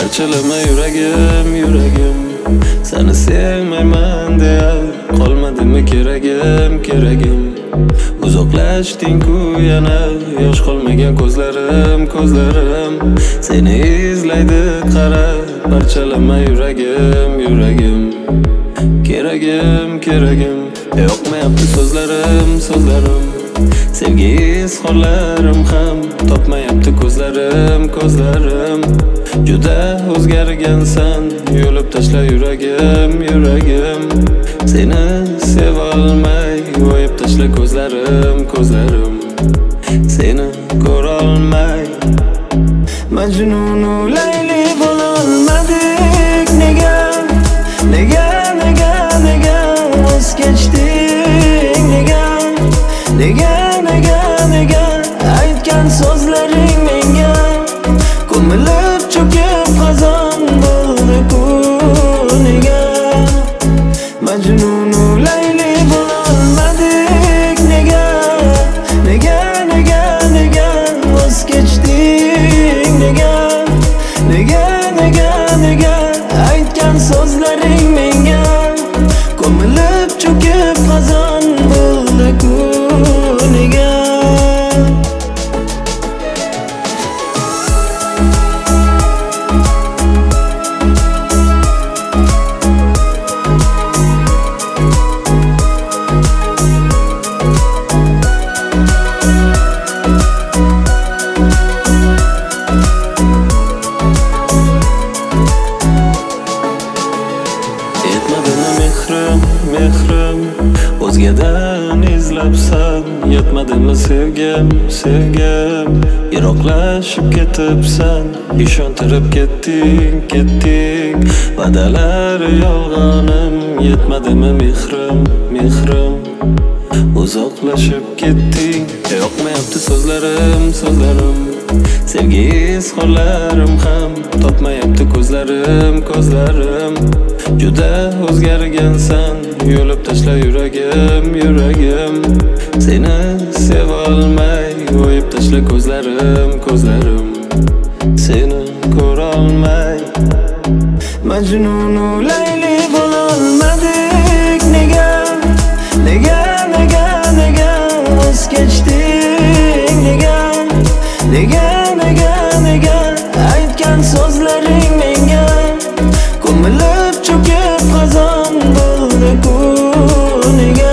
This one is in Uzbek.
Parchalama yuragim, yuragim. Seni sevmayman deya qolmadimi keragim, keragim. Uzoqlashding-ku yana yosh qolmagan ko'zlarim, ko'zlarim. Seni izlaydi qara, parchalama yuragim, yuragim. Keragim, keragim. Yoqmayapti so'zlarim, so'zlarim. Sevgi izhorlarim ham topmayapti ko'zlarim, ko'zlarim. Juda o'zgargansan, yo'lib tashla yuragim, yuragim. Seni sevolmay o'yib tashla ko'zlarim, ko'zlarim. Seni ko'rolmay Majnunu Layli bo'lolmadik. Nega, nega, nega, nega voz kechding? Nega, nega, nega, nega aytgan so'zlaring menga ko'milib cho'kib qazon bo'ldi-ku. Nega Majnunu Layli bo'lolmadik? Nega, nega, nega, nega voz kechding? Nega, nega, nega, nega aytgan so'zlaring menga ko'milib cho'kib qazon bo'ldi-ku. Nega mehrim o'zgadan izlabsan, yetmadimi sevgim, sevgim. Yiroqlashib ketibsan, ishontirib ketding, ketding. Va'dalar yolg'onim, yetmadimi mehrim, mehrim. Uzoqlashib ketding, yoqmayapti so'zlarim, so'zlarim. Sevgi izhorlarim ham topmayapti ko'zlarim, ko'zlarim. Juda o'zgargansan, yo'lib tashla yuragim, yuragim. Seni sevolmay o'yib tashla ko'zlarim, ko'zlarim. Seni ko'rolmay Majnunu Layli bo'lolmadik. Nega, nega, nega, nega voz kechding? Nega, nega, nega, nega aytgan so'zlaring menga ko'milib cho'kib qazon bo'ldi-ku. Nega